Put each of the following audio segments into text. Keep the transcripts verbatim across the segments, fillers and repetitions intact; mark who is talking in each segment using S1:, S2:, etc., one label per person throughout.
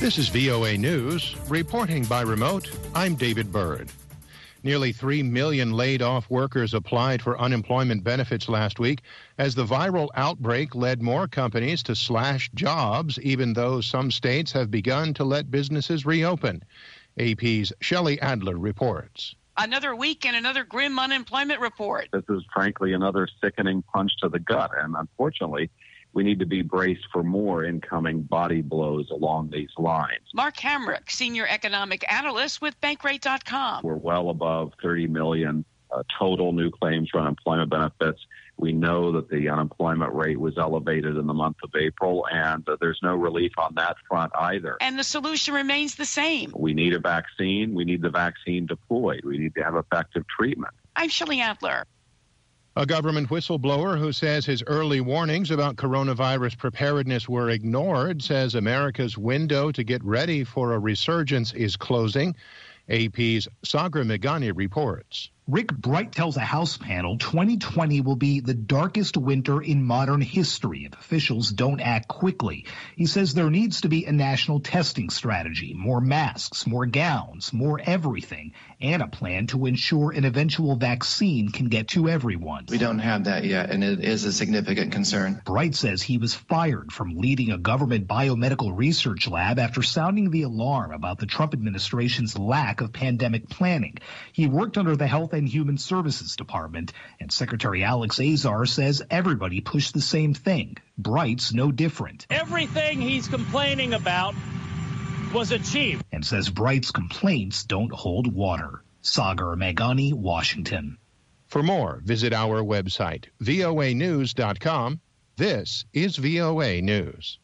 S1: This is V O A News. Reporting by remote, I'm David Byrd. Nearly three million laid-off workers applied for unemployment benefits last week as the viral outbreak led more companies to slash jobs, even though some states have begun to let businesses reopen. A P's Shelley Adler reports.
S2: Another week and another grim unemployment report.
S3: This is, frankly, another sickening punch to the gut, and unfortunately, we need to be braced for more incoming body blows along these lines.
S2: Mark Hamrick, senior economic analyst with Bankrate dot com.
S3: We're well above thirty million uh, total new claims for unemployment benefits. We know that the unemployment rate was elevated in the month of April, and uh, there's no relief on that front either.
S2: And the solution remains the same.
S3: We need a vaccine. We need the vaccine deployed. We need to have effective treatment.
S2: I'm Shelley Adler.
S1: A government whistleblower who says his early warnings about coronavirus preparedness were ignored says America's window to get ready for a resurgence is closing. A P's Sagar Meghani reports.
S4: Rick Bright tells a House panel twenty twenty will be the darkest winter in modern history if officials don't act quickly. He says there needs to be a national testing strategy, more masks, more gowns, more everything, and a plan to ensure an eventual vaccine can get to everyone.
S5: We don't have that yet, and it is a significant concern.
S4: Bright says he was fired from leading a government biomedical research lab after sounding the alarm about the Trump administration's lack of pandemic planning. He worked under the Health and Human Services Department, and Secretary Alex Azar says everybody pushed the same thing. Bright's no different.
S6: Everything he's complaining about was achieved.
S4: And says Bright's complaints don't hold water. Sagar Meghani, Washington.
S1: For more, visit our website, V O A news dot com. This is V O A News.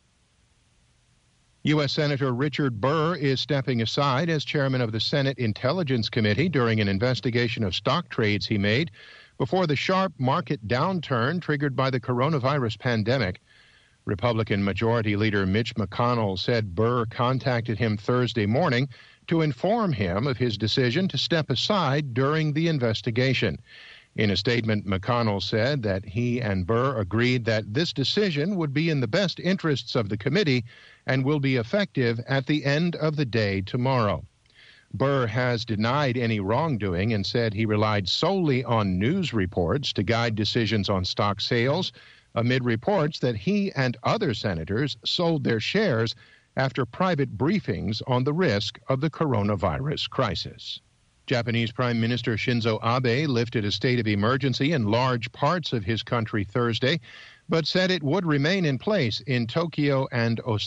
S1: U S. Senator Richard Burr is stepping aside as chairman of the Senate Intelligence Committee during an investigation of stock trades he made before the sharp market downturn triggered by the coronavirus pandemic. Republican Majority Leader Mitch McConnell said Burr contacted him Thursday morning to inform him of his decision to step aside during the investigation. In a statement, McConnell said that he and Burr agreed that this decision would be in the best interests of the committee and will be effective at the end of the day tomorrow. Burr has denied any wrongdoing and said he relied solely on news reports to guide decisions on stock sales, amid reports that he and other senators sold their shares after private briefings on the risk of the coronavirus crisis. Japanese Prime Minister Shinzo Abe lifted a state of emergency in large parts of his country Thursday, but said it would remain in place in Tokyo and Osaka.